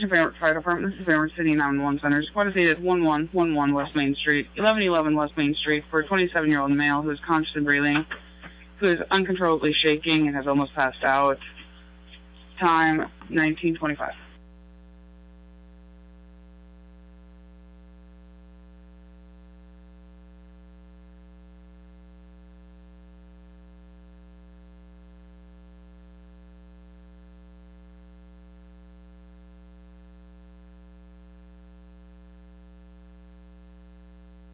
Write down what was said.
Fire Department, this is Fairmont City 911 Center. Squad is dated 1111 West Main Street, 1111 West Main Street, for a 27-year-old male who is conscious and breathing, who is uncontrollably shaking and has almost passed out. Time 19:25.